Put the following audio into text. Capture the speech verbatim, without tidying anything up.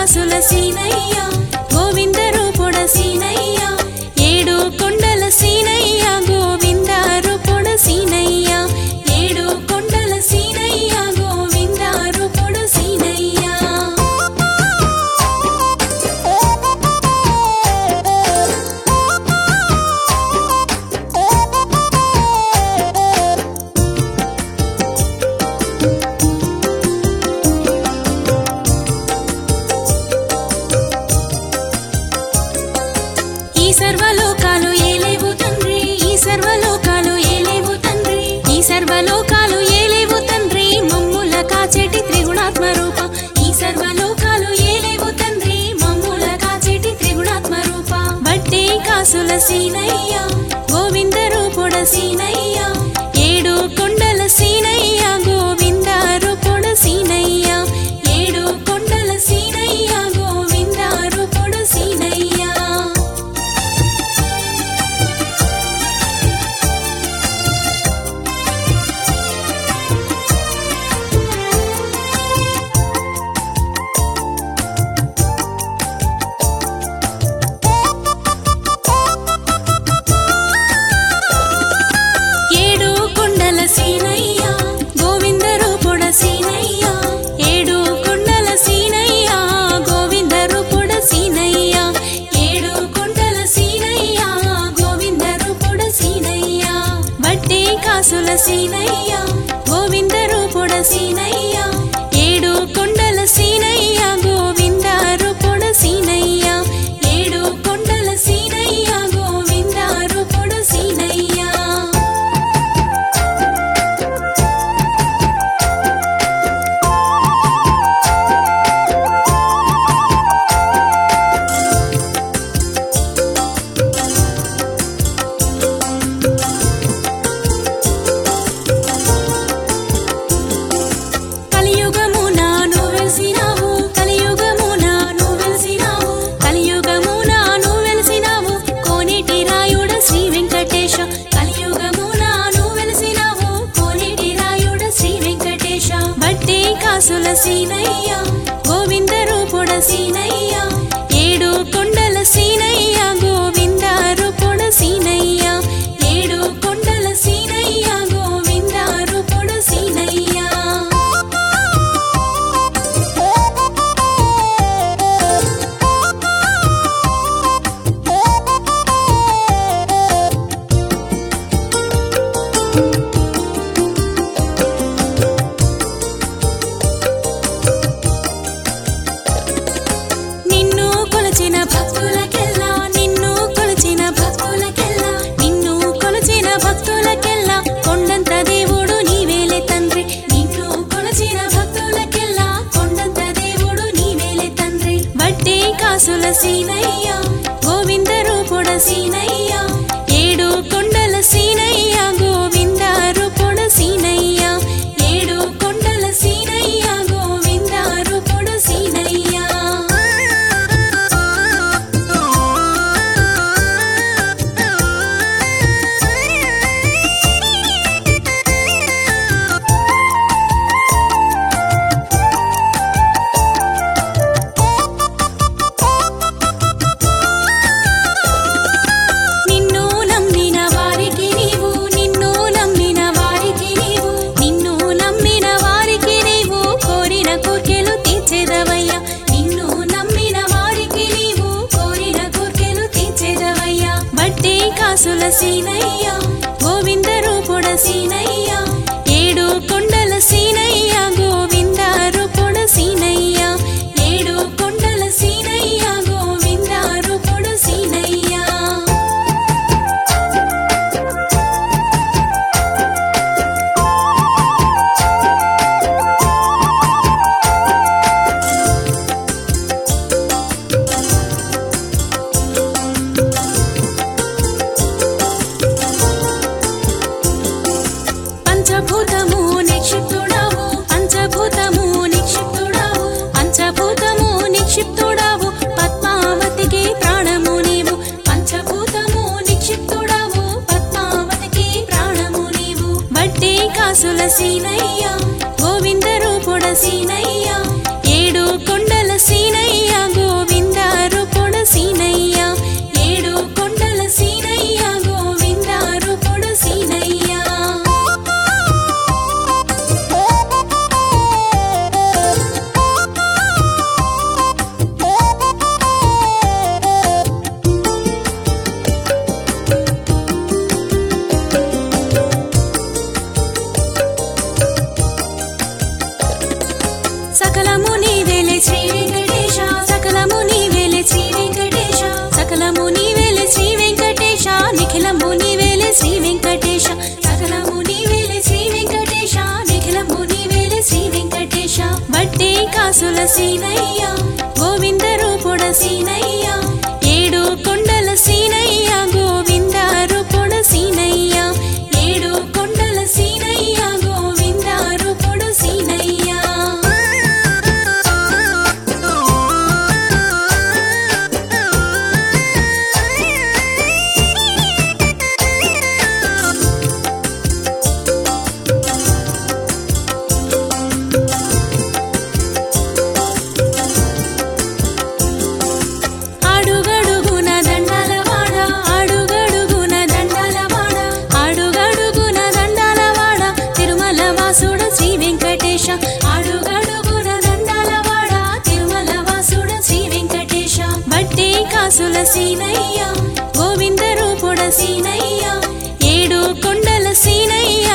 కాసుల సీనయ్య గోవింద రూపుడ సీనయ్య ఏడు కొండల సీనయ్య గోవింద రూపుడ సీనయ్య ఏడు కొండల సీనయ్య గోవింద రూపుడ సీనయ్య ఈ సర్వలోకాలు ఏలేవు తండ్రి ఈ సర్వలోకాలు ఏలేవు తండ్రి ఈ సర్వలోకాలు ఏలేవు తండ్రి మమ్ముల కాచేటి త్రిగుణాత్మ రూప ఈ సర్వలోకాలు ఏలేవు తండ్రి మమ్ముల కాచేటి త్రిగుణాత్మ రూప బట్టే కాసుల సీనయ్య గోవింద రూపుడ సీనయ్య ఏడు కొండల సీనయ్య గోవింద రూపుడ సీనయ్య ఏడు కొండల సీనయ్య గోవింద రూపుడ సీనయ్య ఏడు కొండల సీనయ్య గోవింద రూపుడ సీనయ్య ఏడు కొండల సీనయ్య గోవింద రూపుడ సీనయ్య ఏడు కొండల సీనయ్య గోవింద రూపుడ సీనయ్య బట్టే కాసుల సీనయ్య గోవింద రూపుడ సీనయ్య ఏడు కొండల సీనయ్య గోవింద రూపుడ సీనయ్య ఏడు కొండల సీనయ్య గోవింద రూపుడ సీనయ్య కలియుగమున నువ్వు వెలిసినావు కలియుగమున నువ్వు వెలిసినావు కలియుగమున నువ్వు వెలిసినావు కోనేటి రాయుడ శ్రీ వెంకటేశ కలియుగమున నువ్వు వెలిసినావు కోనేటి రాయుడ శ్రీ వెంకటేశ బట్టే కాసుల సీనయ్య గోవింద రూపుడ సీనయ్య ఏడు కొండల సీనయ్య గోవింద రూపుడ సీనయ్య ఏడు కొండల సీనయ్య గోవింద రూపుడ సీనయ్య నిన్ను కొలచిన భక్తులకెల్లా నిన్ను కొలచిన భక్తులకెల్లా నిన్ను కొలచిన భక్తులకెల్లా కొండంత దేవుడు నీవేలే తండ్రి నిన్ను కొలచిన భక్తులకెల్లా కొండంత దేవుడు నీవేలే తండ్రి బట్టే కాసుల సీనయ్య గోవింద రూపుడ సీనయ్య ఏడు కొండల సీనయ్య గోవింద రూపుడ సీనయ్య ఏడు కొండల సీనయ్య గోవింద రూపుడ సీనయ్య నిన్ను నమ్మిన వారికి నీవు నిన్ను నమ్మిన వారికి నీవు నిన్ను నమ్మిన వారికి నీవు కోరిన కోర్కెలు తీర్చెదవయ్యా నిన్ను నమ్మిన వారికి నీవు కోరిన కోర్కెలు తీర్చెదవయ్యా బట్టే కాసుల సీనయ్య గోవింద రూపుడ సీనయ్య ఏడు కొండల సీనయ్య గోవింద రూపుడ సీనయ్య ఏడు కొండల సీనయ్య గోవింద రూపుడ సీనయ్య కాసుల సీనయ్య గోవింద రూపుడ సీనయ్య ఏడు కొండల సీనయ్య గోవింద రూపుడ సీనయ్య ఏడు కొండల సీనయ్య గోవింద రూపుడ సీనయ్య అడుగడుగున దండాలవాడ అడుగడుగున దండాలవాడ అడుగడుగున దండాలవాడ తిరుమల వాసుడ శ్రీ వెంకటేశ అడుగడుగున దండాలవాడ తిరుమల వాసుడ శ్రీ వెంకటేశ బట్టి కాసుల సీనయ్య గోవింద రూపుడ సీనయ్య ఏడు కొండల సీనయ్య